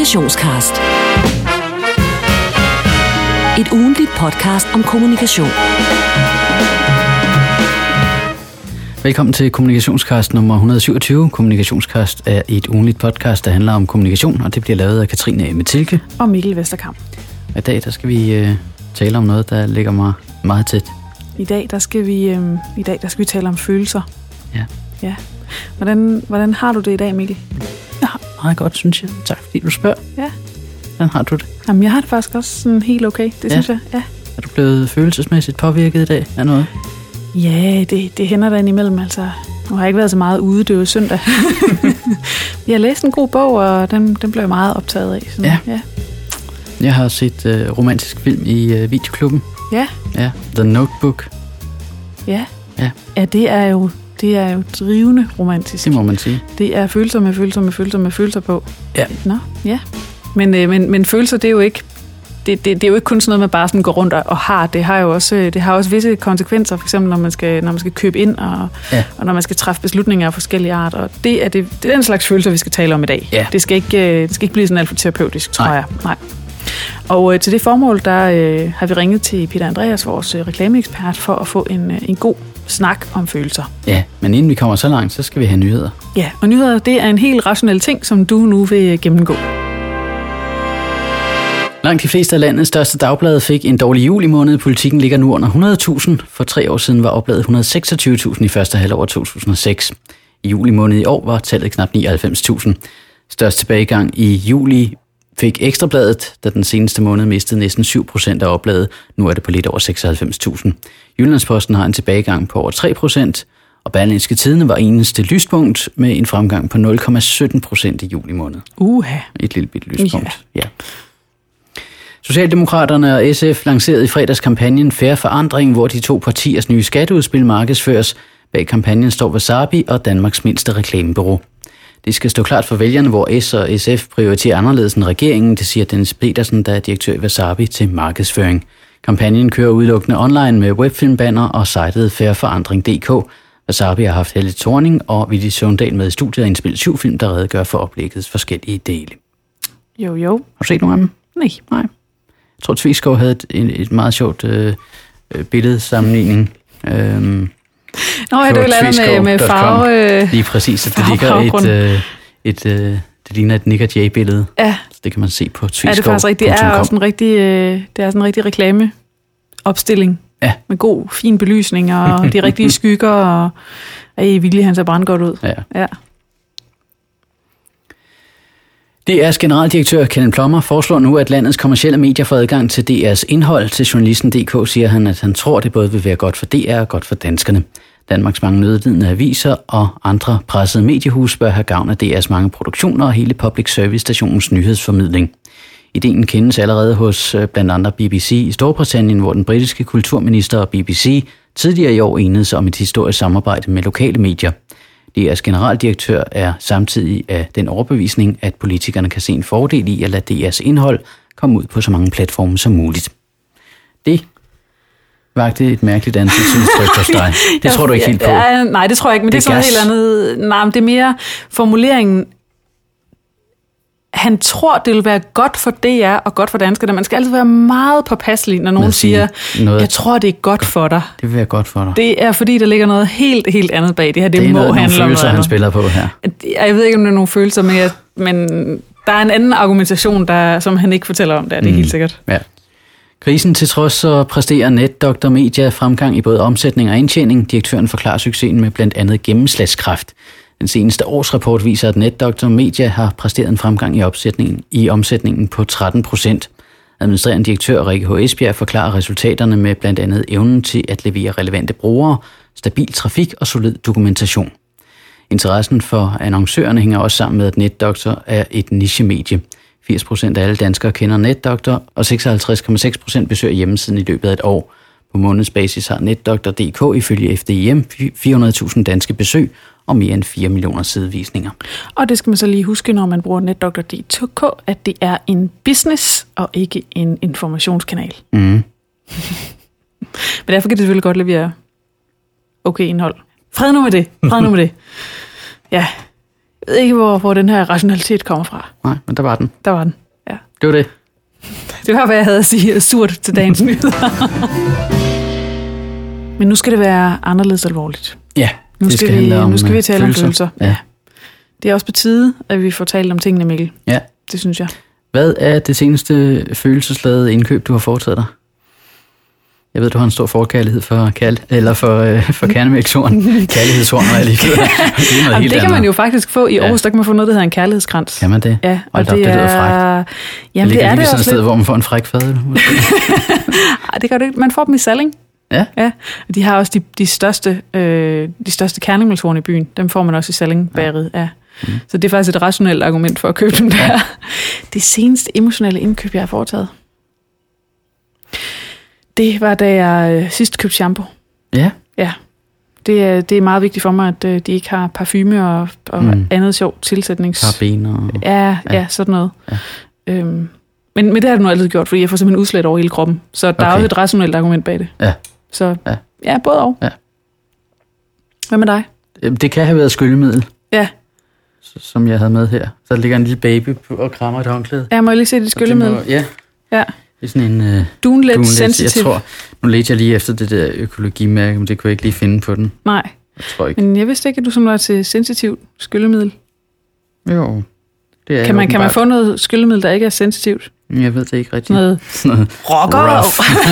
Kommunikationscast. Et ugentligt podcast om kommunikation. Velkommen til Kommunikationscast nummer 127. Kommunikationscast er et ugentligt podcast, der handler om kommunikation, og det bliver lavet af Katrine Metilke og Mikkel Vesterkamp. Og i dag der skal vi tale om noget, der ligger mig meget tæt. I dag der skal vi tale om følelser. Ja. Hvordan har du det i dag, Mikkel? Ja, meget godt, synes jeg. Tak fordi du spørger. Ja. Hvordan har du det? Jamen, jeg har det faktisk også sådan helt okay, det synes jeg. Ja. Er du blevet følelsesmæssigt påvirket i dag af noget? Ja, det hænder der indimellem. Altså, nu har jeg ikke været så meget ude, det var søndag. Jeg har læst en god bog, og den blev jeg meget optaget af. Sådan. Ja. Jeg har set romantisk film i videoklubben. Ja. Ja, The Notebook. Ja, det er jo drivende romantisk. Det må man sige. Det er følelser på. Ja. Nå, ja. Men følelser, det er jo ikke... Det er jo ikke kun sådan noget, man bare sådan går rundt og har. Det har også visse konsekvenser, for eksempel når man skal købe ind, og når man skal træffe beslutninger af forskellige art. Og det er den slags følelser, vi skal tale om i dag. Ja. Det skal ikke blive sådan alt for terapeutisk, tror jeg. Nej. Og til det formål, der har vi ringet til Peter Andreas, vores reklameekspert, for at få en god snak om følelser. Ja, men inden vi kommer så langt, så skal vi have nyheder. Ja, og nyheder, det er en helt rationel ting, som du nu vil gennemgå. Langt de fleste af landets største dagblade fik en dårlig juli måned. Politikken ligger nu under 100.000. For 3 år siden var oplaget 126.000 i første halvår 2006. I juli måned i år var tallet knap 99.000. Størst tilbagegang i juli fik Ekstrabladet, da den seneste måned mistede næsten 7% af oplaget. Nu er det på lidt over 96.000. Jyllandsposten har en tilbagegang på over 3%, og Berlingske Tidende var eneste lyspunkt med en fremgang på 0,17% i juli måned. Et lille bit lyspunkt, ja. Socialdemokraterne og SF lancerede i fredags kampagnen Fair Forandring, hvor de to partiers nye skatteudspil markedsføres. Bag kampagnen står Wasabi og Danmarks mindste reklamebureau. Det skal stå klart for vælgerne, hvor S og SF prioriterer anderledes end regeringen, det siger Dennis Petersen, der er direktør i Wasabi, til markedsføring. Kampagnen kører udelukkende online med webfilmbanner og sitet fairforandring.dk. Wasabi har haft Helle Thorning og Villy Søvndal med i studiet og indspillet 7 film, der redegør for oplæggets forskellige dele. Jo. Har du set nogle af dem? Nej. Jeg tror, Tviskov havde et meget sjovt billedsammenligning. Nå, ja, det er jo med farve... Lige præcis, at det ligger det ligner et Nick og Jay-billede. Ja. Så det kan man se på Tviskov. Ja, det er faktisk rigtigt. Det er også en rigtig reklameopstilling. Ja. Med god, fin belysning og de rigtige skygger. Og Villy, han ser brandgodt ud. Ja. DR's generaldirektør Kenneth Plummer foreslår nu, at landets kommercielle medier får adgang til DR's indhold. Til Journalisten.dk siger han, at han tror, det både vil være godt for DR og godt for danskerne. Danmarks mange nødlidende aviser og andre pressede mediehus bør have gavn af DR's mange produktioner og hele public service-stationens nyhedsformidling. Ideen kendes allerede hos blandt andre BBC i Storbritannien, hvor den britiske kulturminister og BBC tidligere i år enede sig om et historisk samarbejde med lokale medier. DR's generaldirektør er samtidig af den overbevisning, at politikerne kan se en fordel i at lade DR's indhold komme ud på så mange platforme som muligt. Det vagte et mærkeligt ansigtsudtryk hos dig. Det tror du ikke helt på? Nej, det tror jeg ikke, men det er sådan helt andet. Nej, men det er mere formuleringen. Han tror, det vil være godt for DR og godt for danskerne. Man skal altid være meget påpasselig, når nogen siger, jeg tror, det er godt for dig. Det vil være godt for dig. Det er, fordi der ligger noget helt andet bag det her. Det må handle om nogle følelser, han spiller på her. Jeg ved ikke, om det er nogle følelser, men der er en anden argumentation, som han ikke fortæller om. Det er helt sikkert. Ja. Krisen til trods så præsterer NetDoktor Media fremgang i både omsætning og indtjening. Direktøren forklarer succesen med blandt andet gennemslagskraft. Den seneste årsrapport viser, at NetDoktor Media har præsteret en fremgang i omsætningen på 13%. Administrerende direktør Rikke H. Esbjerg forklarer resultaterne med blandt andet evnen til at levere relevante brugere, stabil trafik og solid dokumentation. Interessen for annoncørerne hænger også sammen med, at NetDoktor er et nichemedie. 80% af alle danskere kender NetDoktor, og 56,6% besøger hjemmesiden i løbet af et år. På månedsbasis har NetDoktor.dk ifølge FDIM 400.000 danske besøg og mere end 4 millioner sidevisninger. Og det skal man så lige huske, når man bruger NetDoktor.dk, at det er en business og ikke en informationskanal. Men derfor kan det selvfølgelig godt levere okay indhold. Fred nu med det. Ja. Jeg ved ikke, hvor den her rationalitet kommer fra. Nej, men der var den. Der var den, ja. Det var det. Det var, hvad jeg havde at sige surt til dagens nyheder. Men nu skal det være anderledes alvorligt. Ja, nu skal vi tale følelser. om følelser. Ja. Det er også på tide, at vi får talt om tingene, Mikkel. Ja. Det synes jeg. Hvad er det seneste følelsesladede indkøb, du har foretaget dig? Jeg ved, du har en stor forkærlighed for kernemælkshorn. Kærlighedshorn, var jeg lige ked. Det kan man jo faktisk få i Aarhus. Der kan man få noget, der hedder en kærlighedskrans. Kan man det? Ja, og det lyder frækt. Jamen, det er det sådan et sted, hvor man får en fræk fadøl. Nej, det gør det ikke. Man får dem i Salling. Ja. De har også de største kernemælkshorn i byen. Dem får man også i Salling bageriet. Ja. Så det er faktisk et rationelt argument for at købe dem der. Det seneste emotionelle indkøb, jeg har foretaget, det var, da jeg sidst købte shampoo. Ja? Ja. Det er meget vigtigt for mig, at de ikke har parfume og andet sjovt tilsætnings... Parabener. Ja, sådan noget. Ja. Men det har det nu altid gjort, fordi jeg får simpelthen udslæt over hele kroppen. Så der er også et rationelt argument bag det. Ja. Så ja, både og. Ja. Hvad med dig? Det kan have været skyllemiddel. Ja. Som jeg havde med her. Så der ligger en lille baby og krammer et håndklæde. Ja, må jeg lige se dit skyllemiddel? Ja. Ja. Det er sådan en... Dunlet sensitiv. Nu ledte jeg lige efter det der økologimærke, men det kunne jeg ikke lige finde på den. Nej. Jeg tror ikke. Men jeg vidste ikke, at du som var til sensitivt skyllemiddel. Jo, det er kan man få noget skyllemiddel, der ikke er sensitivt? Jeg ved det ikke rigtigt. Noget rocker.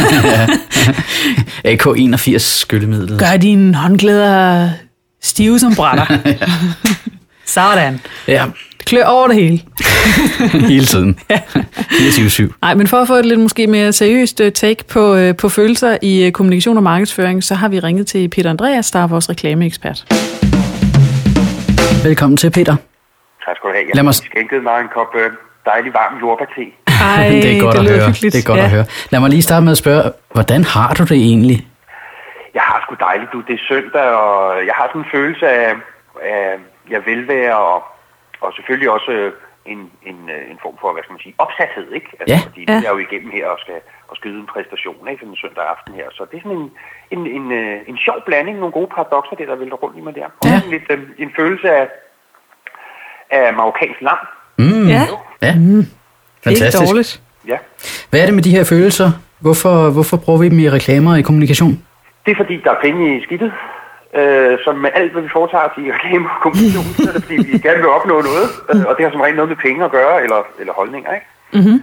AK81 skyllemiddel. Gør dine håndklæder stive som brætter. Sådan. Ja. Klør over det hele. Hele tiden. 24/7. Nej, men for at få et lidt måske mere seriøst take på følelser i kommunikation og markedsføring, så har vi ringet til Peter Andreas, der er vores reklameekspert. Velkommen til, Peter. Tak skal du have. Jeg har skænket mig en kop dejlig varm jordbærte. Ej, det er godt at høre. Hyggeligt. Det er godt at høre. Lad mig lige starte med at spørge, hvordan har du det egentlig? Jeg har sgu dejligt, det er søndag, og jeg har sådan en følelse af jeg velvære, og selvfølgelig også en form for, hvad skal man sige, opsathed, ikke? Altså, fordi det er jo igennem her og skal skyde en præstation, ikke? En søndag aften her. Så det er sådan en sjov blanding, nogle gode paradokser, der vælter rundt i mig der. Og en følelse af marokkansk lam. Ja. Fantastisk. Ikke dårligt. Ja. Hvad er det med de her følelser? Hvorfor bruger vi dem i reklamer og i kommunikation? Det er fordi, der er penge i skidtet. Som med alt, hvad vi foretager os i reklame og kommunikation, så er det fordi, vi gerne vil opnå noget. Og det har som regel noget med penge at gøre, eller holdninger, ikke? Mm-hmm.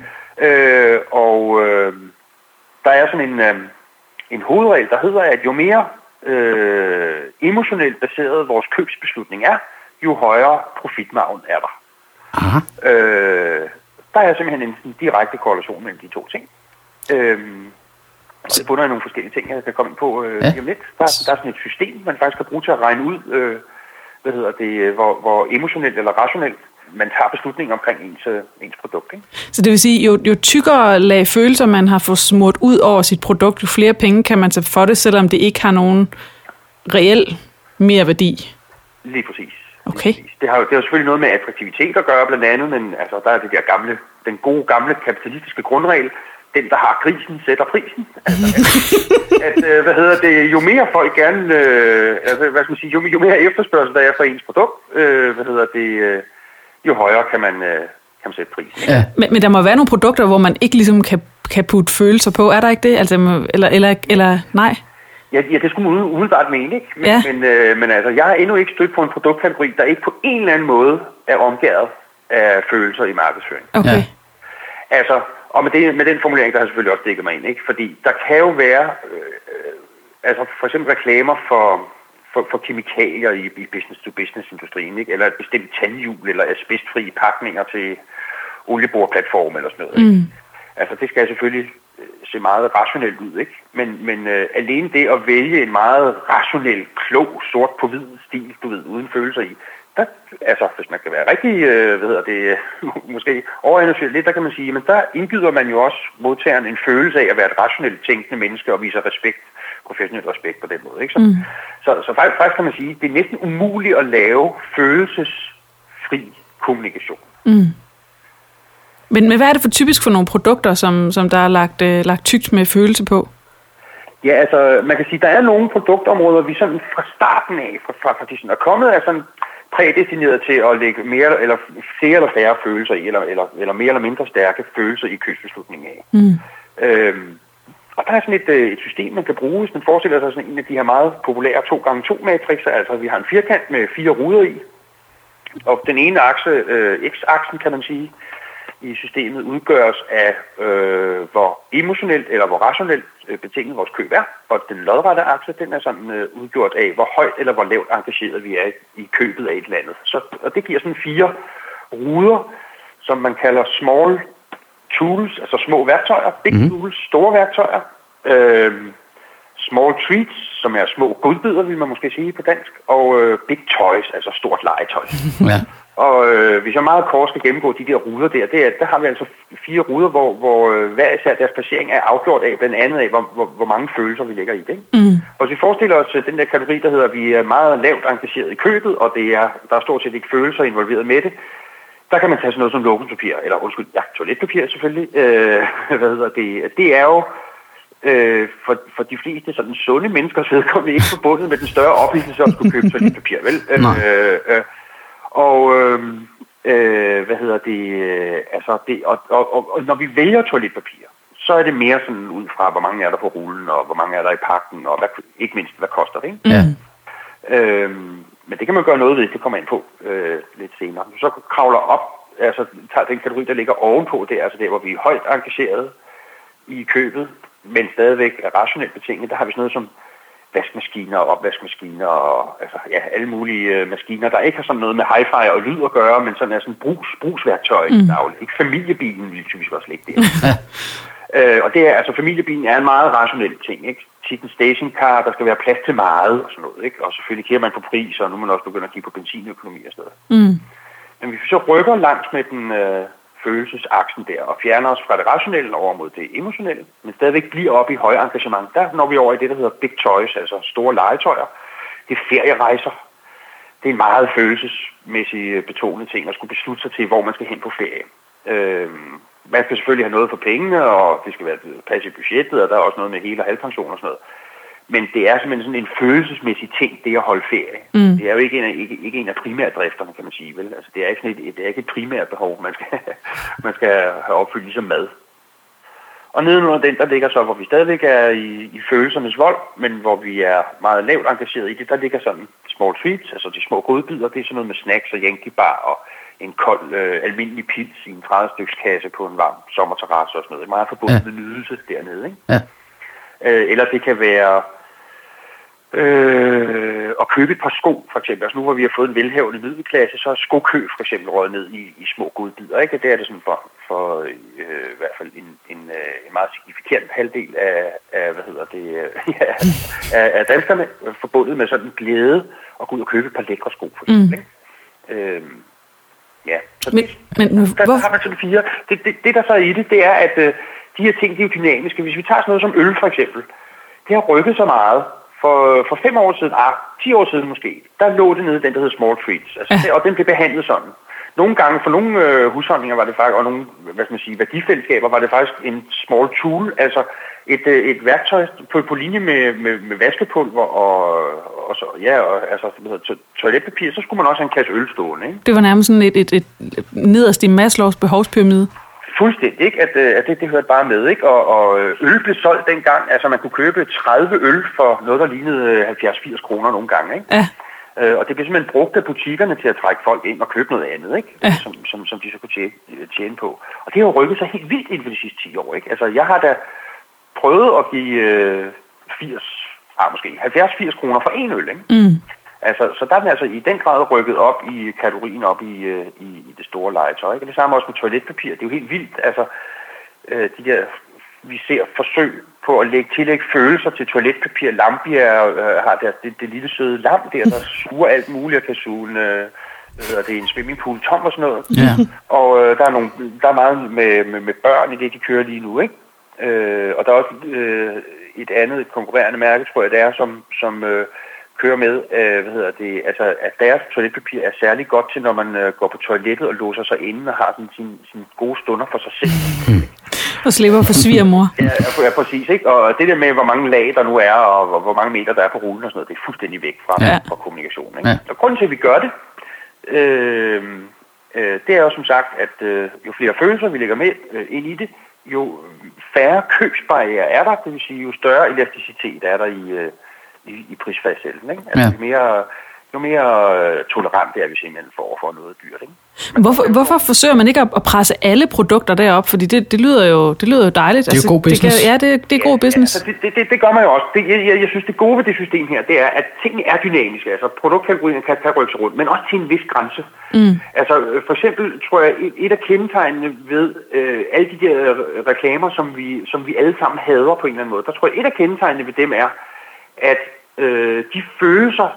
Der er sådan en hovedregel, der hedder, at jo mere emotionelt baseret vores købsbeslutning er, jo højere profitmargen er der. Aha. Der er simpelthen en direkte korrelation mellem de to ting. Og det bunder i nogle forskellige ting, jeg kan komme ind på lige om lidt. Der er sådan et system, man faktisk kan bruge til at regne ud, hvor emotionelt eller rationelt man tager beslutninger omkring ens produkt. Ikke? Så det vil sige, jo tykkere lag følelser man har fået smurt ud over sit produkt, jo flere penge kan man tage for det, selvom det ikke har nogen reel mere værdi. Lige præcis. Okay. Det har jo selvfølgelig noget med attraktivitet at gøre blandt andet, men altså, der er det der den gode gamle kapitalistiske grundregel. Den, der har grisen, sætter prisen. Altså, jo mere folk gerne, jo mere efterspørgsel der er for ens produkt, jo højere kan man sætte prisen. Ja. Men der må være nogle produkter, hvor man ikke ligesom kan putte følelser på. Er der ikke det? Altså, eller nej? Ja, det skulle man umiddelbart mene, ikke? Men altså, jeg har endnu ikke stødt på en produktkategori, der ikke på en eller anden måde er omgærdet af følelser i markedsføring. Okay. Ja. Altså, og med den formulering, der har selvfølgelig også dækket mig ind, ikke? Fordi der kan jo være, altså for eksempel reklamer for kemikalier i business-to-business-industrien, ikke? Eller et bestemt tandhjul, eller asbestfri pakninger til olieboreplatform eller sådan noget. Ikke? Altså det skal selvfølgelig se meget rationelt ud, ikke? Men alene det at vælge en meget rationel, klog, sort på hvid stil, uden følelser i, der, altså hvis man kan være rigtig, måske overanalyserer lidt, der kan man sige, men der indgyder man jo også modtageren en følelse af at være et rationelt tænkende menneske og viser respekt, professionel respekt på den måde, ikke? Så faktisk kan man sige, det er næsten umuligt at lave følelsesfri kommunikation. Men hvad er det for typisk for nogle produkter, som der er lagt tykt med følelse på? Ja, altså man kan sige, der er nogle produktområder, vi sådan fra starten af, fra de sådan er kommet af sådan prædestineret til at lægge mere eller flere eller færre følelser i, eller mere eller mindre stærke følelser i købsbeslutningen af. Og der er sådan et system, man kan bruge, hvis man forestiller sig sådan en af de her meget populære 2x2 matrixer, altså vi har en firkant med 4 ruder i, og den ene akse, x-aksen kan man sige, i systemet udgøres af, hvor emotionelt eller hvor rationelt betinget vores køb er, og den lodrette akse, den er sådan udgjort af, hvor højt eller hvor lavt engageret vi er i købet af et eller andet. Og det giver sådan 4 ruder, som man kalder small tools, altså små værktøjer, big tools, store værktøjer, small treats, som er små godbidder, vil man måske sige på dansk, og big toys, altså stort legetøj. Ja. Og hvis jeg meget kort skal gennemgå de der ruder der har vi altså 4 ruder, hvor hver især deres placering er afgjort af, blandt andet af, hvor mange følelser vi lægger i det. Og hvis vi forestiller os den der kategori, der hedder, at vi er meget lavt engageret i købet, og der er stort set ikke følelser involveret med det, der kan man tage sådan noget som lokumspapir, eller toiletpapir selvfølgelig. Det er jo for de fleste sådan sunde menneskers vedkommende ikke forbundet med den større oplevelse at skulle købe toiletpapir, vel? Og når vi vælger toiletpapir, så er det mere sådan ud fra, hvor mange er der på rullen, og hvor mange er der i pakken, og ikke mindst, hvad koster det, ikke? Ja. Men det kan man gøre noget ved, det kommer ind på lidt senere. Så kravler op, altså tager den kategori, der ligger ovenpå, det er altså der, hvor vi er højt engageret i købet, men stadigvæk er rationelt betinget. Der har vi sådan noget som vaskemaskiner og opvaskemaskiner og alle mulige maskiner, der ikke har sådan noget med hi-fi og lyd at gøre, men sådan er sådan brugsværktøj i dagligt. Ikke familiebilen, vil typisk også ligge der. Og det er, altså familiebilen er en meget rationel ting, ikke? Tit en stationcar, der skal være plads til meget og sådan noget, ikke? Og selvfølgelig kigger man på pris, og nu må man også begynde at kigge på benzinøkonomi og sådan noget. Men hvis vi så rykker langs med den følelsesaksen der, og fjerner os fra det rationelle over mod det emotionelle, men stadigvæk bliver oppe i høje engagement, der når vi over i det, der hedder big toys, altså store legetøjer. Det er ferierejser. Det er en meget følelsesmæssig betonet ting at skulle beslutte sig til, hvor man skal hen på ferie. Man skal selvfølgelig have noget for pengene, og det skal være passe i budgettet, og der er også noget med hele- og halvpension og sådan noget. Men det er simpelthen sådan en følelsesmæssig ting, det at holde ferie. Det er jo ikke en af primærdrifterne, kan man sige, vel? Altså, det er ikke et primært behov, man skal have opfyldt ligesom mad. Og nedenunder den, der ligger så, hvor vi stadigvæk er i følelsernes vold, men hvor vi er meget lavt engageret i det, der ligger sådan small treats, altså de små godbidder, det er sådan noget med snacks og Yankee bar og en kold almindelig pils i en 30-stykskasse på en varm sommerterrasse og sådan noget. Meget forbundet med nydelse dernede, ikke? Ja. Eller det kan være at købe et par sko, for eksempel. Altså nu hvor vi har fået en velhavende middelklasse, så er skokøb for eksempel røget ned i små godbidder, ikke? Det er det sådan for i hvert fald en meget signifikant halvdel af danskerne forbundet med sådan en glæde at gå ud og købe et par lækre sko, for eksempel, ikke? Så der har man sådan 4. Det der så er i det er, at de her ting, de er jo dynamiske. Hvis vi tager sådan noget som øl, for eksempel, det har rykket så meget. For 5 år siden, 10 år siden måske, der lå det nede i den, der hedder small treats. Altså, og den blev behandlet sådan. Nogle gange, for nogle husholdninger var det faktisk, og nogle, værdifællesskaber, var det faktisk en small tool, altså et værktøj på linje med vaskepulver og så, toiletpapir, så skulle man også have en kasse øl stående, ikke? Det var nærmest sådan et nederst i Maslows behovspyramide. Fuldstændig, ikke? At det hørte bare med, ikke? Og øl blev solgt dengang, altså man kunne købe 30 øl for noget, der lignede 70-80 kroner nogle gange, ikke? Ja. Og det blev simpelthen brugt af butikkerne til at trække folk ind og købe noget andet, ikke? Ja. Som de så kunne tjene på. Og det har jo rykket sig helt vildt inden for de sidste 10 år, ikke? Altså jeg har da prøvet at give 70-80 kroner for en øl, ikke? Altså, så der er den altså i den grad rykket op i kategorien op i det store legetøj, ikke? Og det samme også med toiletpapir. Det er jo helt vildt, altså vi ser forsøg på at tillægge følelser til toiletpapir. Lambjerg har det lille søde lam der suger alt muligt og kan suge det er en swimmingpool tom og sådan noget. Yeah. Og der er meget med børn i det, de kører lige nu, ikke? Og der er også et andet konkurrerende mærke, tror jeg, det er, som kører med, altså at deres toiletpapir er særlig godt til, når man går på toilettet og låser sig inde og har sådan sine gode stunder for sig selv. Og slipper for svigermor. Ja, præcis, ikke? Og det der med, hvor mange lag der nu er, og hvor mange meter der er på rullen og sådan noget, det er fuldstændig væk fra kommunikationen, ikke? Og grunden til, at vi gør det, det er jo som sagt, at jo flere følelser vi lægger med ind i det, jo færre købsbarrierer er der, det vil sige, jo større elasticitet er der i prisfastsættelsen, ikke? Altså, jo mere tolerant er vi simpelthen for noget dyrt, ikke? Hvorfor forsøger man ikke at presse alle produkter derop? Fordi det lyder jo dejligt. Det er jo god business. Det er god business. Altså, det gør man jo også. Jeg synes, det gode ved det system her, det er, at tingene er dynamiske. Altså, produktkategorien kan rykke sig rundt, men også til en vis grænse. Altså, for eksempel tror jeg, et af kendetegnene ved alle de der reklamer, som vi alle sammen hader på en eller anden måde, der tror jeg, et af kendetegnene ved dem er, at de følelser,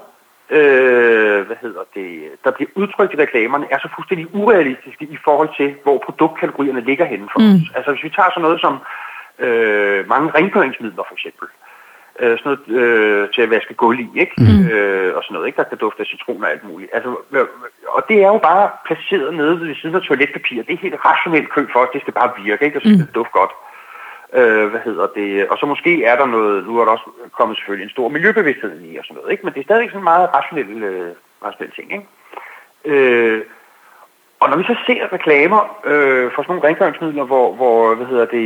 der bliver udtrykt i reklamerne, er så fuldstændig urealistiske i forhold til, hvor produktkategorierne ligger henne for os. Altså hvis vi tager sådan noget som mange rengøringsmidler for eksempel, sådan noget til at vaske gulv i, ikke? Og sådan noget, ikke? Der kan dufte af citron og alt muligt. Altså, og det er jo bare placeret nede ved siden af toiletpapir. Det er helt rationelt køb for os, det skal bare virke, ikke? Og så skal det dufte godt. Og så måske er der noget, nu er der også kommet selvfølgelig en stor miljøbevidsthed i og sådan noget, ikke? Men det er stadigvæk sådan en meget rationel ting, ikke? Og når vi så ser reklamer for sådan nogle rengøringsmidler, hvor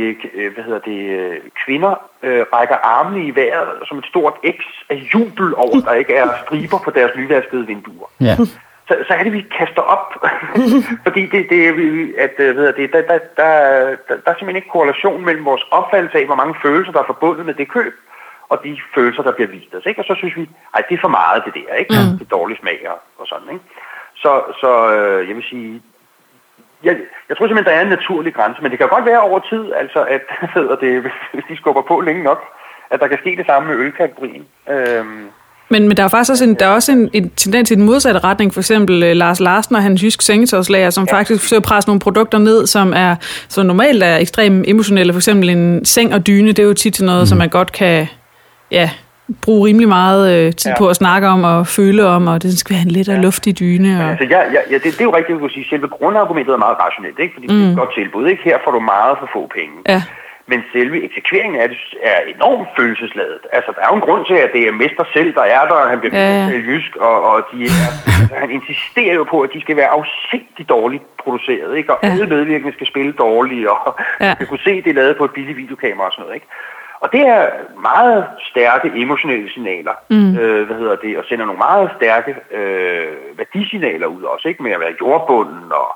kvinder rækker armene i vejret som et stort X af jubel over, der ikke er striber på deres nyvaskede vinduer. Ja. Så er det, vi kaster op, fordi der er simpelthen ikke korrelation mellem vores opfattelse af, hvor mange følelser, der er forbundet med det køb, og de følelser, der bliver vist os, ikke? Og så synes vi, det er for meget det der, ikke? Det er dårlig smag og sådan, ikke? Så jeg vil sige, jeg tror simpelthen, der er en naturlig grænse, men det kan godt være over tid, altså at hvis de skubber på længe nok, at der kan ske det samme med ølkategorien. Men der er faktisk også en tendens i den modsatte retning. For eksempel Lars Larsen og hans jysk sengetøjslager, som faktisk forsøger at presse nogle produkter ned, som normalt er ekstremt emotionelle. For eksempel en seng og dyne, det er jo tit til noget, som man godt kan bruge rimelig meget tid på at snakke om og føle om, og det skal være en lidt af luftig dyne. Og... Altså, det er jo rigtigt, at du kan sige, selve grundargumentet er meget rationelt, ikke? Fordi det er et godt tilbud, ikke? Her får du meget for få penge. Ja. Men selve eksekveringen af det er enormt følelsesladet. Altså, der er jo en grund til, at det er mester selv, der er der, og han bliver jysk, og han insisterer jo på, at de skal være afsindigt dårligt produceret, ikke? Og alle medvirkende skal spille dårligt, og man kunne se, det er lavet på et billigt videokamera og sådan noget, ikke? Og det er meget stærke emotionelle signaler, og sender nogle meget stærke værdisignaler ud også, ikke? Med at være jordbunden og,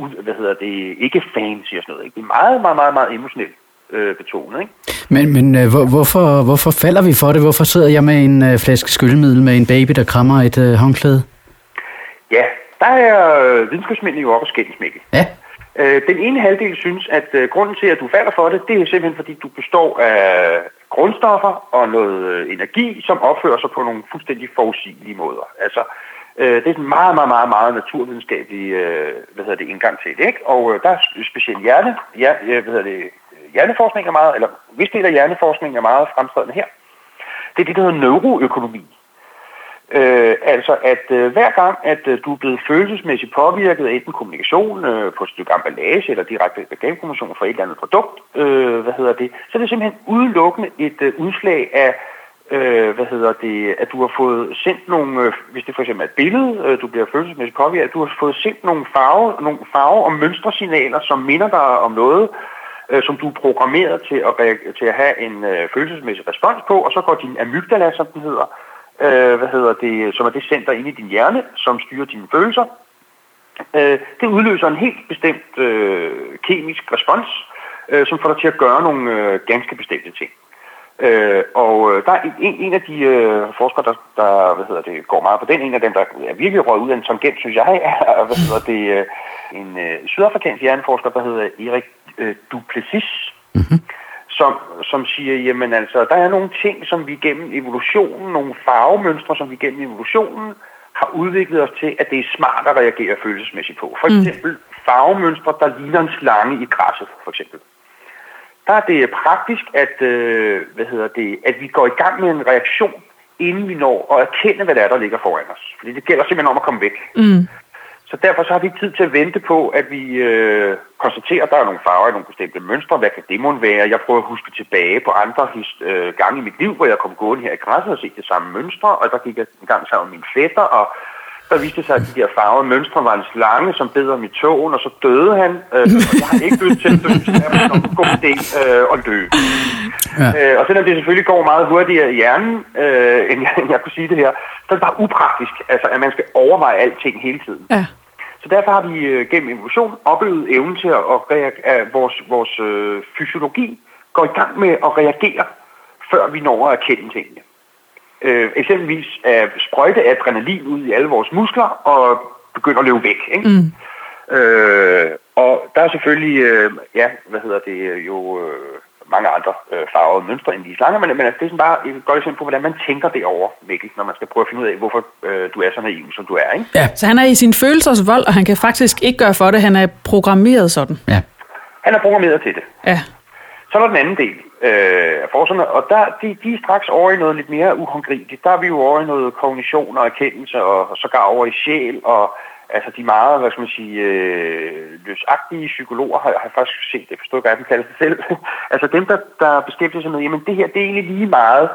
ikke fancy og sådan noget, ikke? Det er meget, meget, meget, meget emotionelt betonet, ikke? Men hvorfor falder vi for det? Hvorfor sidder jeg med en flaske skyllemiddel med en baby, der krammer et håndklæde? Ja, der er videnskabsmændene jo op og skændes, Mikkel. Ja. Den ene halvdel synes, at grunden til, at du falder for det, det er simpelthen, fordi du består af grundstoffer og noget energi, som opfører sig på nogle fuldstændig forudsigelige måder. Altså, det er en meget, meget, meget, meget naturvidenskabelig indgang til det, ikke? Og der er specielt hjerneforskning er meget, eller hvis del af hjerneforskning er meget fremtrædende her. Det er det, der hedder neuroøkonomi. Altså at hver gang, at du er blevet følelsesmæssigt påvirket af enten kommunikation på et stykke emballage eller direkte reklamekommunikation for et eller andet produkt, så er det simpelthen udelukkende et udslag af, at du har fået sendt nogle, hvis det for eksempel er et billede, du bliver følelsesmæssigt påvirket, du har fået sendt nogle farve- og mønstresignaler, som minder dig om noget, som du er programmeret til at have en følelsesmæssig respons på, og så går din amygdala, som den hedder, som er det center inde i din hjerne, som styrer dine følelser. Det udløser en helt bestemt kemisk respons, som får dig til at gøre nogle ganske bestemte ting. Og der er en af de forskere, der går meget på den. En af dem, der er virkelig røget ud af en tangent, synes jeg, er en sydafrikansk hjerneforsker, der hedder Erik Duplessis, som siger, jamen altså, der er nogle ting, som vi gennem evolutionen, nogle farvemønstre, som vi gennem evolutionen har udviklet os til, at det er smart at reagere følelsesmæssigt på. For eksempel farvemønstre, der ligner en slange i græsset, for eksempel. Der er det praktisk, at vi går i gang med en reaktion, inden vi når at erkende, hvad der ligger foran os. Fordi det gælder simpelthen om at komme væk. Så derfor så har vi ikke tid til at vente på, at vi konstaterer, at der er nogle farver i nogle bestemte mønstre. Hvad kan det måtte være? Jeg prøver at huske tilbage på andre gange i mit liv, hvor jeg kom gående her i græsset og set det samme mønstre, og der gik jeg en gang sammen med mine fætter, og der viste sig, at de der farvede mønstre var en slange, som bed om i tågen, og så døde han. Og jeg har ikke lyst til at dø, så jeg var en god idé at løbe. Ja. Og selvom det selvfølgelig går meget hurtigere i hjernen, end jeg kunne sige det her, så er det bare upraktisk, altså, at man skal overveje alting hele tiden. Ja. Så derfor har vi gennem evolution opøvet evnen til at vores fysiologi går i gang med at reagere, før vi når at erkende tingene. Eksempelvis at sprøjte adrenalin ud i alle vores muskler og begynde at løbe væk. Ikke? Mm. Og der er selvfølgelig, mange andre farvede mønstre end de slanger, men det er sådan bare et godt eksempel på, hvordan man tænker derovre, Mikkel, når man skal prøve at finde ud af, hvorfor du er så naiv, som du er. Ikke? Ja. Så han er i sin følelsers vold, og han kan faktisk ikke gøre for det. Han er programmeret sådan. Ja. Han er programmeret til det. Ja. Så er der den anden del af forskerne, og de er straks over i noget lidt mere uhåndgribeligt. Der er vi jo over i noget kognition og erkendelse, og sågar over i sjæl, og altså de meget, løsagtige psykologer har faktisk set det, forstår jeg godt, de kalder sig selv. Altså dem, der beskæftiger sig med, jamen det her, det er egentlig lige meget,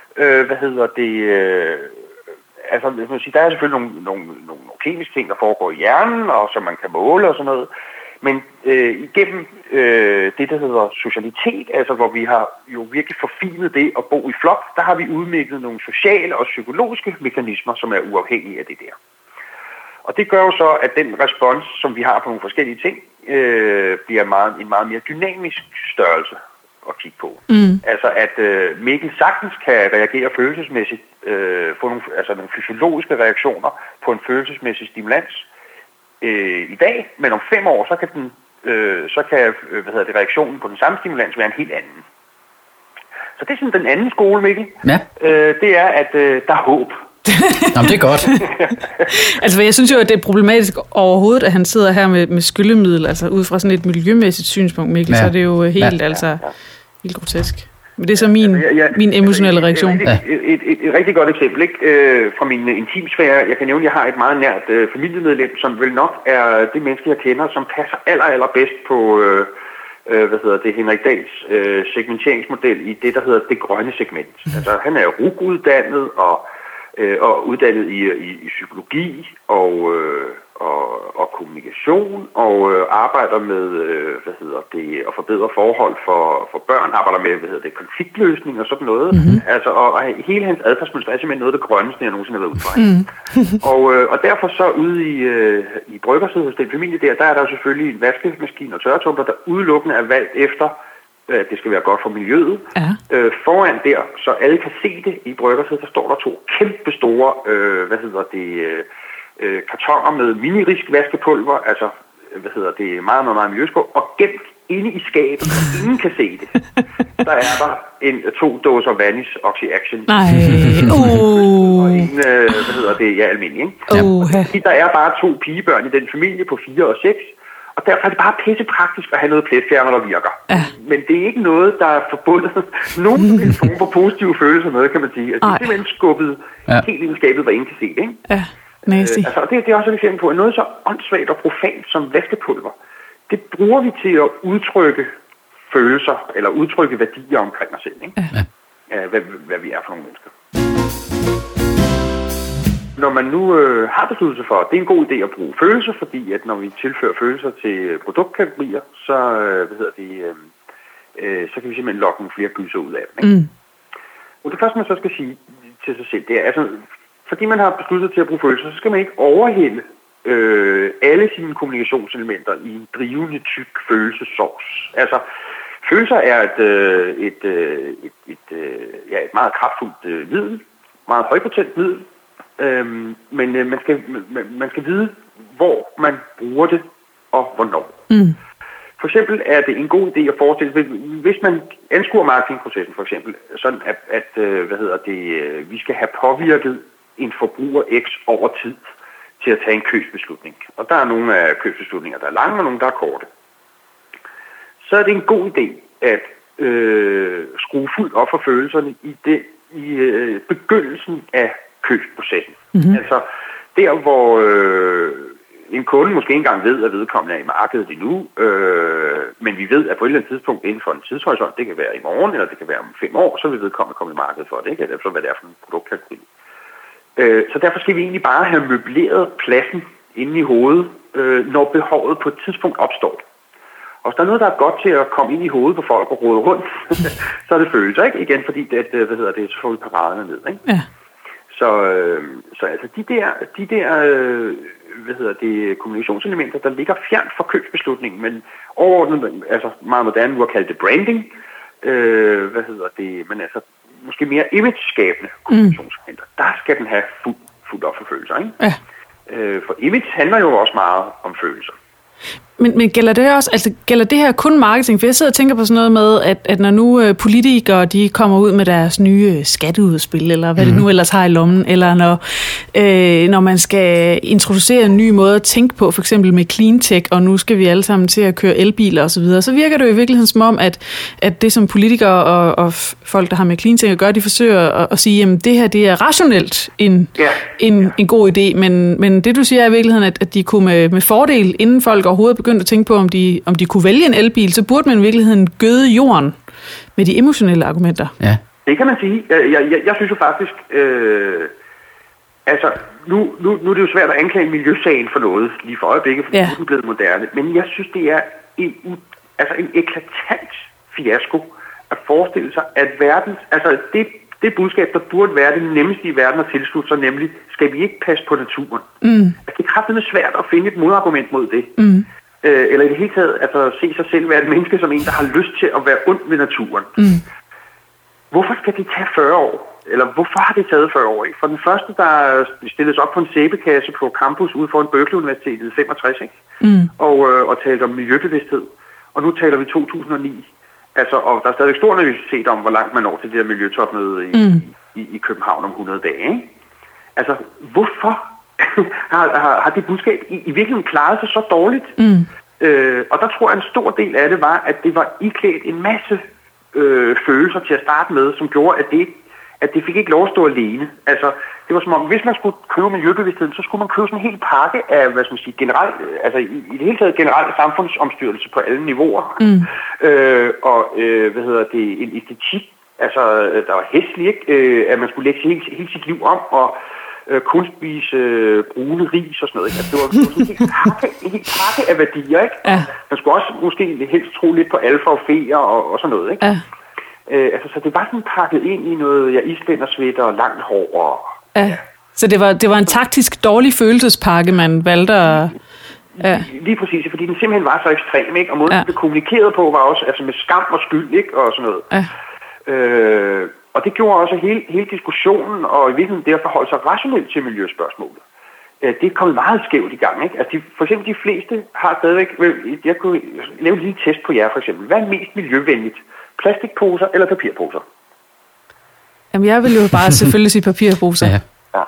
der er selvfølgelig nogle kemiske ting, der foregår i hjernen, og som man kan måle og sådan noget. Men igennem det, der hedder socialitet, altså hvor vi har jo virkelig forfinet det at bo i flok, der har vi udviklet nogle sociale og psykologiske mekanismer, som er uafhængige af det der. Og det gør jo så, at den respons, som vi har på nogle forskellige ting, bliver en meget mere dynamisk størrelse at kigge på. Mm. Altså at Mikkel sagtens kan reagere følelsesmæssigt, få nogle fysiologiske reaktioner på en følelsesmæssig stimulans i dag, men om 5 år, så kan reaktionen på den samme stimulans være en helt anden. Så det er sådan den anden skole, Mikkel. Ja. Det er, at der er håb. Jamen, det er godt. Altså, jeg synes jo, at det er problematisk overhovedet, at han sidder her med skyllemiddel, altså ud fra sådan et miljømæssigt synspunkt, Mikkel, så er det jo helt, helt grotesk. Men det er så min emotionelle reaktion. Et rigtig godt eksempel, ikke? Fra min intimsfære. Jeg kan nævne, at jeg har et meget nært familiemedlem, som vel nok er det menneske, jeg kender, som passer allerbedst på Henrik Dahls segmenteringsmodel i det, der hedder det grønne segment. Altså, han er RUG-uddannet og uddannet i psykologi og kommunikation og arbejder med at forbedre forhold for børn, arbejder med konfliktløsning og sådan noget. Mm-hmm. Altså og hele hans adfærdsmønster er simpelthen noget af det grønneste, jeg nogensinde har været ude fra. Mm. Og derfor så ude i bryggersiden hos den familie der er der jo selvfølgelig en vaskemaskine og tørretumbler, der udelukkende er valgt efter det skal være godt for miljøet. Ja. Foran der, så alle kan se det i bryggersiden, der står der 2 kæmpe store, kartoner med mini-risk vaskepulver, altså, meget, meget, meget miljøskål, og gemt inde i skabet, og ingen kan se det. Der er der 2 dåser Vanish Oxy-Action. Nej. Og en, almindelig, ikke? Der er bare 2 pigebørn i den familie på 4 og 6, og derfor er det bare pissepraktisk at have noget pletfjerner, der virker. Ja. Men det er ikke noget, der er forbundet nogen form for positive følelser med, kan man sige. Altså, det er simpelthen skubbet helt ind i skabet, hvor ingen kan se det, ikke? Ja, det er også et eksempel på, at noget så åndssvagt og profant som vaskepulver, det bruger vi til at udtrykke følelser, eller udtrykke værdier omkring os selv, ikke? Ja. Hvad vi er for nogle mennesker. Når man nu har besluttet sig for, at det er en god idé at bruge følelser, fordi at når vi tilfører følelser til produktkategorier, så så kan vi simpelthen lokke nogle flere gylser ud af dem. Ikke? Mm. Og det første, man så skal sige til sig selv, det er, altså, fordi man har besluttet til at bruge følelser, så skal man ikke overhælde alle sine kommunikationselementer i en drivende, tyk følelsesauce. Altså, følelser er et meget kraftfuldt middel, meget højpotent middel, men man skal vide, hvor man bruger det og hvornår. Mm. For eksempel er det en god idé at forestille, hvis man anskuer marketingprocessen for eksempel, sådan at vi skal have påvirket en forbruger X over tid til at tage en købsbeslutning. Og der er nogle af købsbeslutninger, der er lange, og nogle, der er korte. Så er det en god idé at skrue fuldt op for følelserne i begyndelsen af købsprocessen. Mm-hmm. Altså der, hvor en kunde måske ikke engang ved, at vedkommende er i markedet endnu, men vi ved, at på et eller andet tidspunkt inden for en tidshorisont, det kan være i morgen, eller det kan være om 5 år, så vil vedkommende komme i markedet for det, ikke? Altså, hvad det er for en produktkategori. Så derfor skal vi egentlig bare have møbleret pladsen inde i hovedet, når behovet på et tidspunkt opstår. Og hvis der er noget, der er godt til at komme ind i hovedet på folk og rode rundt, så er det følelser, ikke? Igen, fordi det så får vi paraderne ned, ikke? Ja. Så altså de der kommunikationselementer, der ligger fjernt fra købsbeslutningen, men overordnet, altså meget moderne, hvor kaldt det branding, men altså måske mere image-skabende kommunikationselementer, der skal den have fuld op for følelser, ikke? Ja. For image handler jo også meget om følelser. Men gælder det også, altså gælder det her kun marketing? For jeg sidder og tænker på sådan noget med, at når nu politikere, de kommer ud med deres nye skatteudspil, eller hvad det nu ellers har i lommen, eller når man skal introducere en ny måde at tænke på, for eksempel med clean tech, og nu skal vi alle sammen til at køre elbiler osv., så virker det jo i virkeligheden som om, at det som politikere og folk, der har med clean tech at gøre, de forsøger at sige, jamen det her, det er rationelt en god idé, men det du siger er i virkeligheden, at de kunne med fordel, inden folk overhovedet begyndte at tænke på, om de kunne vælge en elbil, så burde man i virkeligheden gøde jorden med de emotionelle argumenter. Ja. Det kan man sige. Jeg synes jo faktisk, altså nu er det jo svært at anklage miljøsagen for noget lige for øjeblikket, fordi det er blevet moderne, men jeg synes, det er en eklatant fiasko at forestille sig, at verdens, altså det budskab, der burde være det nemmeste i verden at tilslutte sig, nemlig, skal vi ikke passe på naturen? Altså, det er kraftigt svært at finde et modargument mod det. Eller i det hele taget, altså se sig selv være et menneske som en, der har lyst til at være ond ved naturen. Hvorfor skal det tage 40 år? Eller hvorfor har det taget 40 år? Ikke? For den første, der stilles op på en sæbekasse på campus ude foran Berkeley Universitetet i 65, ikke? Og talte om miljøbevidsthed. Og nu taler vi 2009. Altså, og der er stadig stor nervøsitet om, hvor langt man når til det her miljøtopmøde i København om 100 dage. Ikke? Altså, hvorfor har det budskab i virkeligheden klaret sig så dårligt? Og der tror jeg, en stor del af det var, at det var iklædt en masse følelser til at starte med, som gjorde, at det fik ikke lov at stå alene. Altså, det var som om, hvis man skulle købe miljøbevidstheden, så skulle man købe sådan en hel pakke af, hvad skal man sige, generelt, altså i det hele taget generelt samfundsomstyrelse på alle niveauer. En æstetik, altså der var hæslig, ikke? At man skulle lægge hele sit liv om, og kun spise brune ris og sådan noget. Altså, det var sådan en hel pakke af værdier, ikke? Ja. Man skulle også måske helst tro lidt på alfa og feer og sådan noget, ikke? Ja. Så det var sådan pakket ind i noget, isbændersvætter og langt hår. Så det var en taktisk dårlig følelsespakke, man valgte at... Lige præcis, fordi den simpelthen var så ekstrem, ikke? Og måden, det blev kommunikeret på, var også altså med skam og skyld, ikke? Og sådan noget. Og det gjorde også hele diskussionen, og i virkeligheden det at forholde sig rationelt til miljøspørgsmålet. Det er kommet meget skævt i gang, ikke? Altså for eksempel de fleste har stadigvæk... Jeg kunne lave en lille test på jer, for eksempel. Hvad er mest miljøvenligt? Plastikposer eller papirposer? Jamen, jeg vil jo bare selvfølgelig sige papirposer. Ja.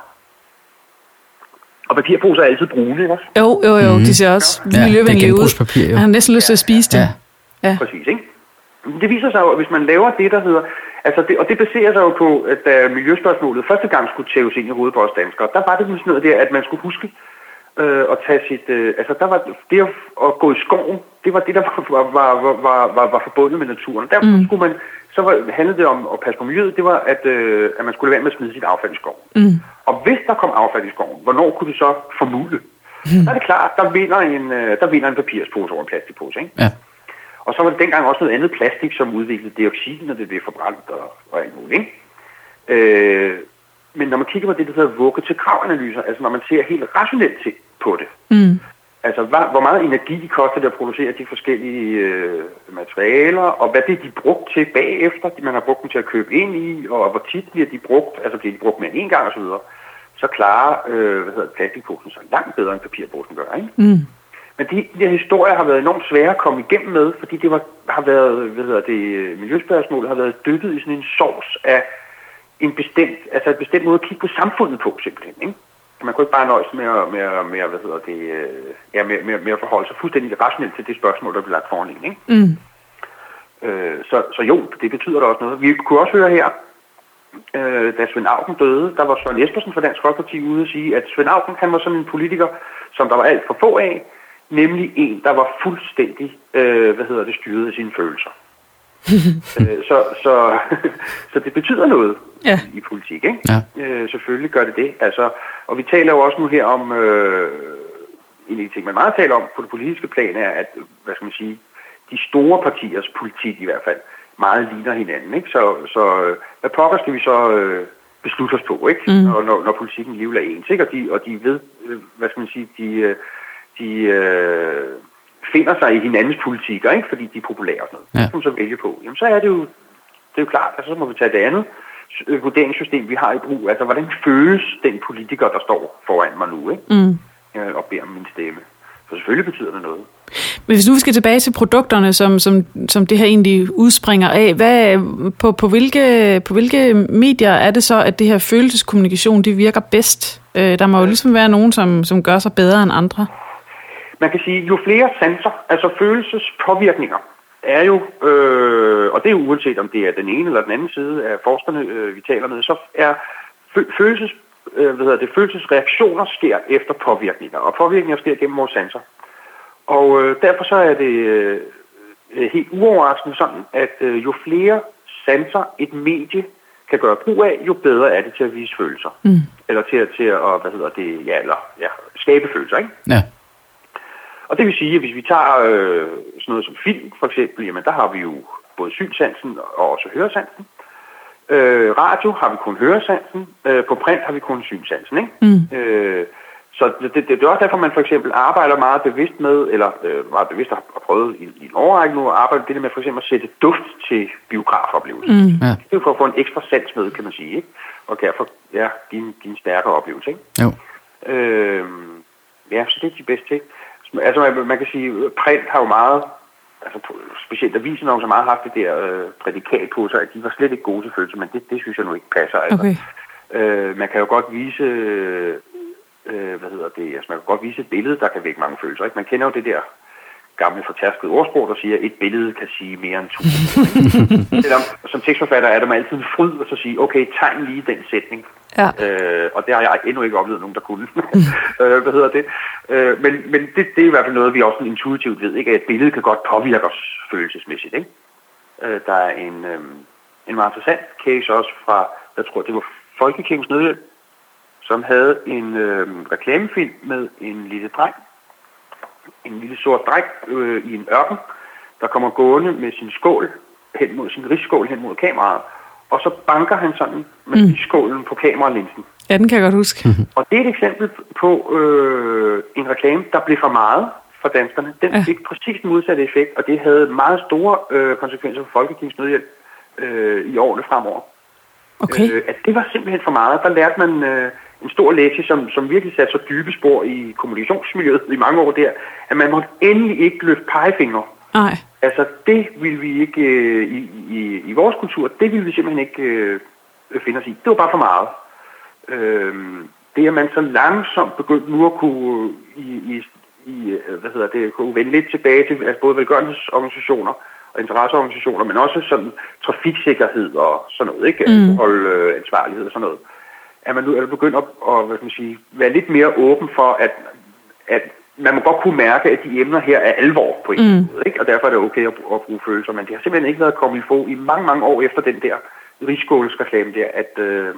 Og papirposer er altid brune, ikke også? Jo, de ser også miljøvenlige ud. Man har næsten lyst til at spise det. Ja. Præcis, ikke? Det viser sig jo, at hvis man laver det, der hedder... og det baserer sig jo på, at da miljøspørgsmålet første gang skulle tæves ind i hovedet på os danskere, der var det sådan noget der, at man skulle huske at tage sit... der var det at gå i skoven, det var det, der var forbundet med naturen. Derfor skulle man... handlede det om at passe på miljøet, det var, at man skulle lade være med at smide sit affald i skoven. Og hvis der kom affald i skoven, hvornår kunne det så formule? Så er det klart, der vinder en papirspose over en plastikpose, ikke? Ja. Og så var det dengang også noget andet plastik, som udviklede dioxin, når det blev forbrændt og alt muligt, ikke? Men når man kigger på det, der hedder vugge-til-grav-analyser, altså når man ser helt rationelt på det, altså hvor meget energi koster det at producere de forskellige materialer, og hvad det er de brugt til bagefter, man har brugt dem til at købe ind i, og hvor tit bliver de brugt, altså bliver de brugt mere end en gang osv., så klarer plastikposen så langt bedre end papirposen gør, ikke? Men de her historier har været enormt svære at komme igennem med, fordi det har været, miljøspørgsmålet har været dykket i sådan en sovs af et bestemt måde at kigge på samfundet på, simpelthen, ikke? Man kunne ikke bare nøjes med at forholde sig fuldstændig rationelt til det spørgsmål, der blev lagt foran en, ikke? Så jo, det betyder da også noget. Vi kunne også høre her, da Svend Auken døde, der var Søren Espersen fra Dansk Folkeparti ude at sige, at Svend Auken, han var sådan en politiker, som der var alt for få af, nemlig en, der var fuldstændig, styret af sine følelser. Så det betyder noget i politik, ikke? Ja. Selvfølgelig gør det. Altså, og vi taler jo også nu her om, en af de ting, man meget taler om på det politiske plan, er, at, hvad skal man sige, de store partiers politik i hvert fald meget ligner hinanden, ikke? Så hvad pokker skal vi så beslutte os på, ikke? Når politikken alligevel er ens, ikke? Og de ved, hvad skal man sige, de finder sig i hinandens politikker, ikke? Fordi de er populære og sådan noget. Det skal man så vælge på. Jamen så er det jo klart, altså så må vi tage det andet vurderingssystem, vi har i brug. Altså hvordan føles den politiker, der står foran mig nu, ikke? Og beder om min stemme. Så selvfølgelig betyder det noget. Men hvis nu vi skal tilbage til produkterne, som det her egentlig udspringer af, på hvilke medier er det så, at det her følelseskommunikation, det virker bedst? Der må jo ligesom være nogen, som gør sig bedre end andre. Man kan sige, jo flere sanser, altså følelsespåvirkninger, er jo, og det er jo uanset om det er den ene eller den anden side af forskerne, vi taler med, så er følelsesreaktioner sker efter påvirkninger, og påvirkninger sker gennem vores sanser. Og derfor så er det helt uoverraskende sådan, at jo flere sanser et medie kan gøre brug af, jo bedre er det til at vise følelser. Eller til at skabe følelser, ikke? Ja. Og det vil sige, at hvis vi tager sådan noget som film, for eksempel, jamen der har vi jo både synsansen og også høresansen. Radio har vi kun høresansen. På print har vi kun synsansen, ikke? Så det er også derfor, man for eksempel arbejder meget bevidst med, eller meget bevidst har prøvet i en årrække nu, at arbejde det der med for eksempel at sætte duft til biografoplevelsen. Ja. Det er jo for at få en ekstra sans med, kan man sige, ikke? Og derfor give en stærkere oplevelse, ikke? Jo. Så det er de bedste ting. Altså man kan sige, print har jo meget, altså specielt avisen har jo så meget haft det der prædikat på sig, at de var slet ikke gode til følelser, men det synes jeg nu ikke passer. Altså. Okay. Man kan jo godt vise, altså man kan godt vise et billede, der kan vække mange følelser, ikke? Man kender jo det der gamle fortærskede ordsprog, der siger, at et billede kan sige mere end 1000. Som tekstforfatter er der man altid en fryd at så sige, okay, tegn lige den sætning. Ja. Og det har jeg endnu ikke oplevet nogen, der kunne. Men det er i hvert fald noget, vi også intuitivt ved, ikke? At et billede kan godt påvirke os følelsesmæssigt, ikke? Der er en meget interessant case også fra, jeg tror det var Folkekirkens Nødhjælp, som havde en reklamefilm med en lille dreng, en lille sort dreng i en ørken, der kommer gående med sin skål sin risskål hen mod kameraet, og så banker han sådan med risskålen på kameralinsen. Ja, den kan jeg godt huske. Og det er et eksempel på en reklame, der blev for meget for danskerne. Den fik præcis den modsatte effekt, og det havde meget store konsekvenser for Folkekirkens Nødhjælp i årene fremover. Okay. At det var simpelthen for meget. Der lærte man en stor lektie, som virkelig satte så dybe spor i kommunikationsmiljøet i mange år der, at man måtte endelig ikke løfte pegefingre. Nej. Altså det ville vi ikke i vores kultur, det ville vi simpelthen ikke finde os i. Det var bare for meget. Det er man så langsomt begyndt nu at kunne kunne vende lidt tilbage til altså både velgørenhedsorganisationer og interesseorganisationer, men også sådan trafiksikkerhed og sådan noget, ikke? Ansvarlighed og sådan noget. At man nu er begyndt at være lidt mere åben for, at man må godt kunne mærke, at de emner her er alvor på en måde, ikke? Og derfor er det okay at bruge følelser, men det har simpelthen ikke været kommet i få i mange, mange år efter den der rigsskålsreklame der, at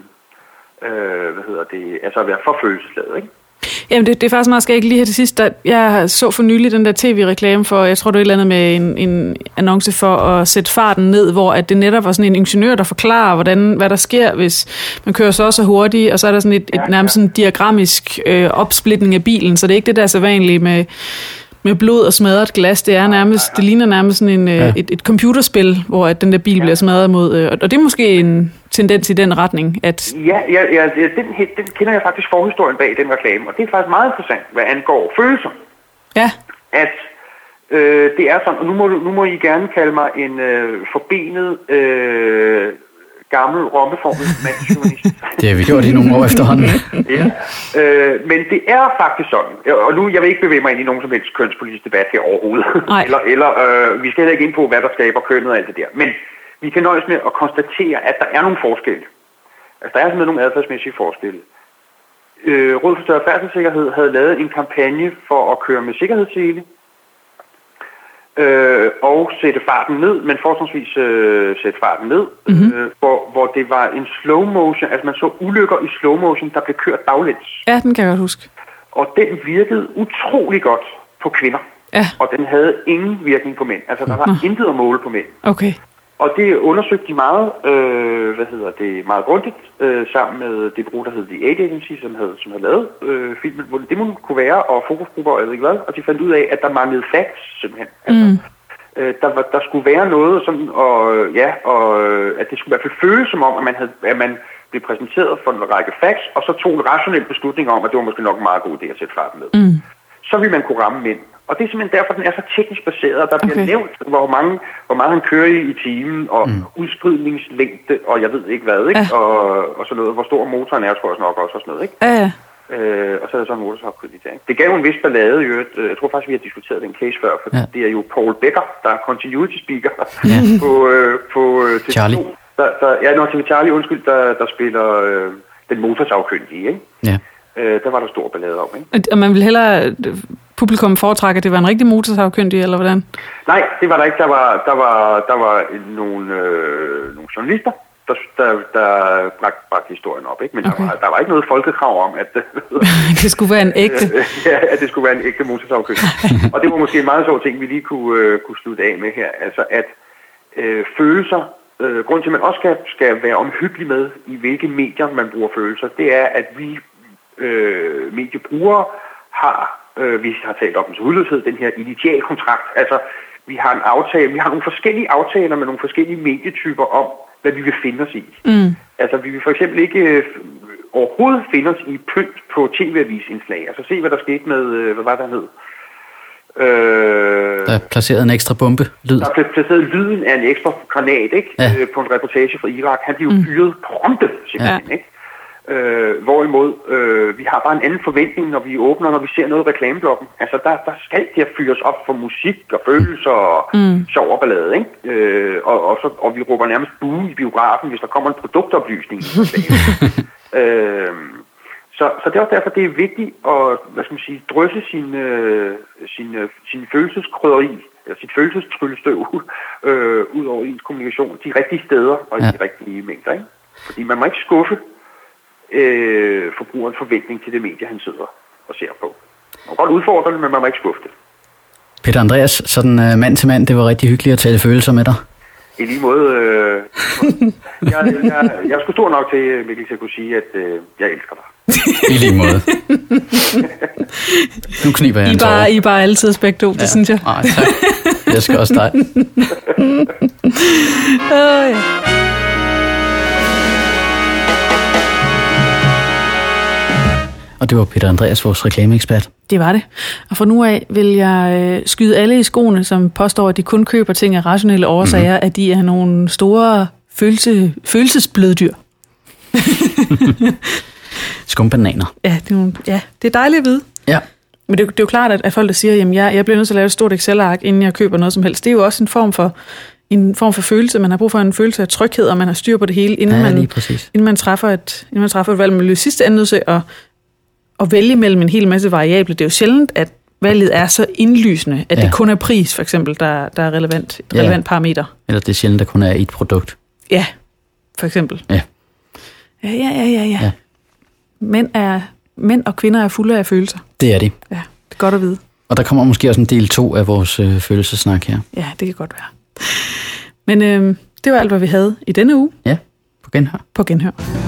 altså at være for følelsesladet, ikke? Jamen det er faktisk meget skægt lige her til sidst. Jeg så for nylig den der tv-reklame for, jeg tror det er et eller andet med en annonce for at sætte farten ned, hvor at det netop var sådan en ingeniør, der forklarer, hvad der sker, hvis man kører så hurtigt, og så er der sådan et nærmest sådan diagrammisk opsplitning af bilen, så det er ikke det der så vanlige med blod og smadret glas. Det er nærmest, det ligner nærmest sådan et computerspil, hvor at den der bil bliver smadret mod, og det er måske en tendens i den retning, at... Den kender jeg faktisk forhistorien bag den reklame, og det er faktisk meget interessant, hvad angår følelser. Ja. At det er sådan, og nu må I gerne kalde mig en forbenet, gammel, rommeformet mandsjournalist. Det har vi gjort i nogle år efterhånden. Men det er faktisk sådan, og nu jeg vil ikke bevæge mig ind i nogen som helst kønspolitisk debat her overhovedet. eller vi skal heller ikke ind på, hvad der skaber kønnet og alt det der. Men vi kan nøjes med at konstatere, at der er nogle forskelle. Altså der er simpelthen nogle adfærdsmæssige forskelle. Rådet for Større Færdselssikkerhed havde lavet en kampagne for at køre med sikkerhedssele. og sætte farten ned, men forholdsvis sætte farten ned, hvor det var en slow motion, altså man så ulykker i slow motion, der blev kørt baglæns. Ja, den kan jeg godt huske. Og den virkede utrolig godt på kvinder, og den havde ingen virkning på mænd. Altså der var intet at måle på mænd. Okay. Og det undersøgte de meget, meget grundigt, sammen med det bureau, der hed The Ad Agency, som havde lavet filmen, hvor det kunne være, og fokusgrupper og jeg ved ikke hvad, og de fandt ud af, at der manglede facts, simpelthen. Altså, der skulle være noget, sådan, og at det skulle i hvert fald føles som om, at man blev præsenteret for en række facts, og så tog en rationel beslutning om, at det var måske nok en meget god idé at sætte farten med. Så ville man kunne ramme mænd. Og det er simpelthen derfor, den er så teknisk baseret, og der bliver nævnt, hvor meget han kører i timen, og udspridningslængde, og jeg ved ikke hvad, ikke? Og sådan noget, hvor stor motoren er, tror jeg nok også, og sådan noget, ikke? Og så er der så en motorsagkyndig der, ikke? Det gav en vis ballade i øvrigt. Jeg tror faktisk, vi har diskuteret den case før, for det er jo Paul Becker, der er continuity speaker på Charlie. Charlie, undskyld, der spiller den motorsagkyndige, ikke? Ja. Der var der stor ballade om, ikke? Og man vil hellere publikum foretrække, at det var en rigtig motorsagkyndig, eller hvordan? Nej, det var der ikke. Der var nogle journalister, der bragte historien op, ikke? Men der var ikke noget folkekrav om, at det skulle være en ægte. At det skulle være en ægte motorsagkyndig. Og det var måske en meget sjov ting, vi lige kunne slutte af med her. Altså at følelser, grund til, at man også skal være omhyggelig med, i hvilke medier man bruger følelser, det er, at vi mediebrugere vi har talt om til hudløshed, den her initialkontrakt. Altså, vi har nogle forskellige aftaler med nogle forskellige medietyper om, hvad vi vil finde os i. Altså, vi vil for eksempel ikke overhovedet finde os i pynt på tv-avisindslag. Altså, se hvad der skete med, hvad var der hed? Der er placeret en ekstra bombe-lyd. Der er placeret lyden af en ekstra granat, ikke? På en reportage fra Irak. Han blev fyret prompte, simpelthen, ikke? Hvorimod vi har bare en anden forventning, når vi åbner, når vi ser noget i reklameblokken. Altså, der skal det at fyres op for musik og følelser og sjov og ballade, ikke? Og vi råber nærmest bue i biografen, hvis der kommer en produktoplysning. Så det er også derfor, det er vigtigt at drysse sin følelseskrydderi, eller sit følelsestryllestøv ud over ens kommunikation de rigtige steder og i de rigtige mængder, ikke? Fordi man må ikke skuffe forbrugerens forventning til det medie, han sidder og ser på. Man kan godt udfordre det, men man må ikke skuffe det. Peter Andreas, sådan mand til mand, det var rigtig hyggeligt at tale følelser med dig. I lige måde, jeg er sgu stor nok til, Mikkel, til at kunne sige, at jeg elsker dig. I lige måde. Nu kniber jeg en tårer. I bare altid aspekto, det synes jeg. Nej, tak. Jeg skal også dig. Og det var Peter Andreas, vores reklameekspert. Det var det. Og fra nu af vil jeg skyde alle i skoene, som påstår, at de kun køber ting af rationelle årsager, at de er nogle store følelsesbløddyr. Skumbananer. Ja, det er dejligt at vide. Ja. Men det er jo klart, at folk, der siger, at jeg bliver nødt til at lave et stort Excel-ark, inden jeg køber noget som helst. Det er jo også en form for følelse. Man har brug for en følelse af tryghed, og man har styr på det hele, inden man træffer et valg. Man bliver i sidste ende nødt til at vælge mellem en hel masse variabler. Det er jo sjældent, at valget er så indlysende, at det kun er pris, for eksempel, der er relevant parameter. Eller det er sjældent, der kun er et produkt. Ja, for eksempel. Ja. Ja. Mænd og kvinder er fulde af følelser. Det er de. Ja, det er godt at vide. Og der kommer måske også en del 2 af vores følelsesnak her. Ja, det kan godt være. Men det var alt, hvad vi havde i denne uge. Ja, på genhør. På genhør.